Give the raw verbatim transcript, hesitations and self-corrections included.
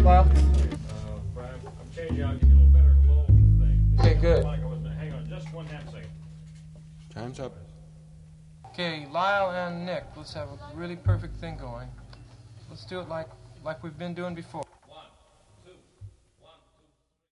Lyle? Uh, Brad, I'm changing. I'll give you a little better low thing. Okay, good. Hang on just one half second. Time's up. Okay, Lyle and Nick, let's have a really perfect thing going. Let's do it like like we've been doing before.